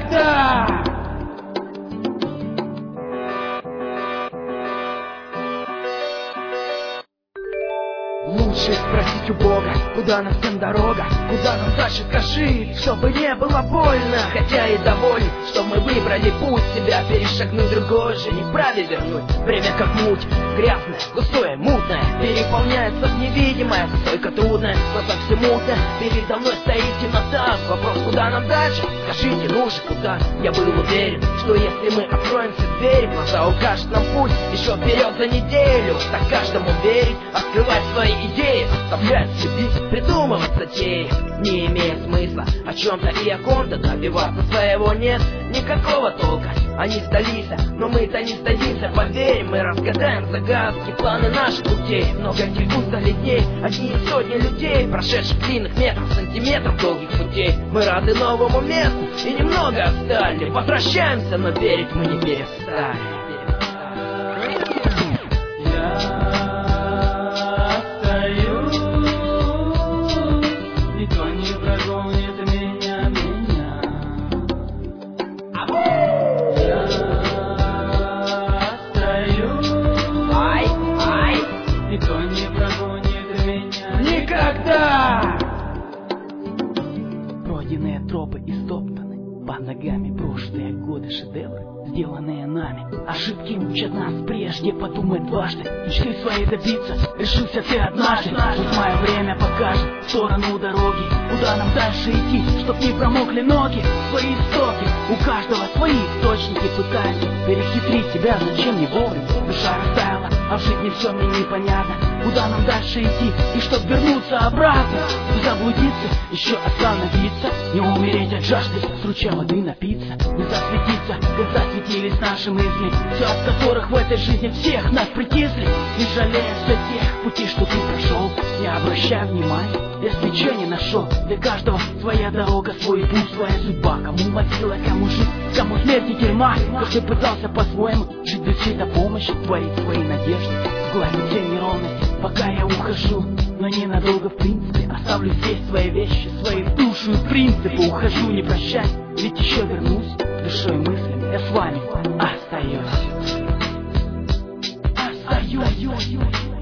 Никогда! Лучше спросить у Бога, куда нам всем дорога, куда нам дальше, скажи, чтобы не было больно. Хотя и доволен, что мы выбрали путь, себя перешагнуть другой же не вправе вернуть. Время как муть, грязное, густое, мутное, переполняется в невидимое, стойко трудное, глаза все мутно, передо мной стоит темнота. Вопрос, куда нам дальше, скажите, ну же куда? Я был уверен, что если мы откроем все двери, глаза укажут нам путь еще вперед за неделю. Так каждому верить, открывать свои идеи, оставлять себе, придумывать затеи. Не имеет смысла о чем-то и о ком-то, добиваться своего нет никакого толка. Они сдались, но мы-то не сдадимся, поверь, мы разгадаем загадки, планы наших путей. Много этих устали дней, одни сотни людей, прошедших длинных метров, сантиметров долгих путей. Мы рады новому месту и немного отстали, возвращаемся, но верить мы не перестали. Никогда! Пройденные тропы истоптаны, под ногами брошенные годы шедевры, сделанные нами. Ошибки учат нас прежде подумать дважды. Мечты своей добиться решился ты однажды. Пусть мое время покажет сторону дороги, куда нам дальше идти, чтоб не промокли ноги. Свои истоки, у каждого свои источники, пытаются перехитрить себя, зачем не вовремя. Душа растаяла, а в жизни все мне непонятно. Куда нам дальше идти, и чтоб вернуться обратно, не заблудиться, еще остановиться, не умереть от жажды, с ручья воды напиться, не засветиться, как засветились наши мысли, все от которых в этой жизни всех нас притисли. Не жалея все тех путей, что ты прошел, не обращай внимания, если че не нашел. Для каждого своя дорога, свой путь, своя судьба. Кому могила, кому жизнь, кому смерть и тюрьма. Каждый пытался по-своему жить без чьей-то помощи, творить свои надежды, гладить все неровности. Пока я ухожу, но ненадолго в принципе, оставлю здесь свои вещи, свои в душу и принципы. Ухожу, не прощаясь, ведь еще вернусь, душой и мыслями я с вами остаюсь.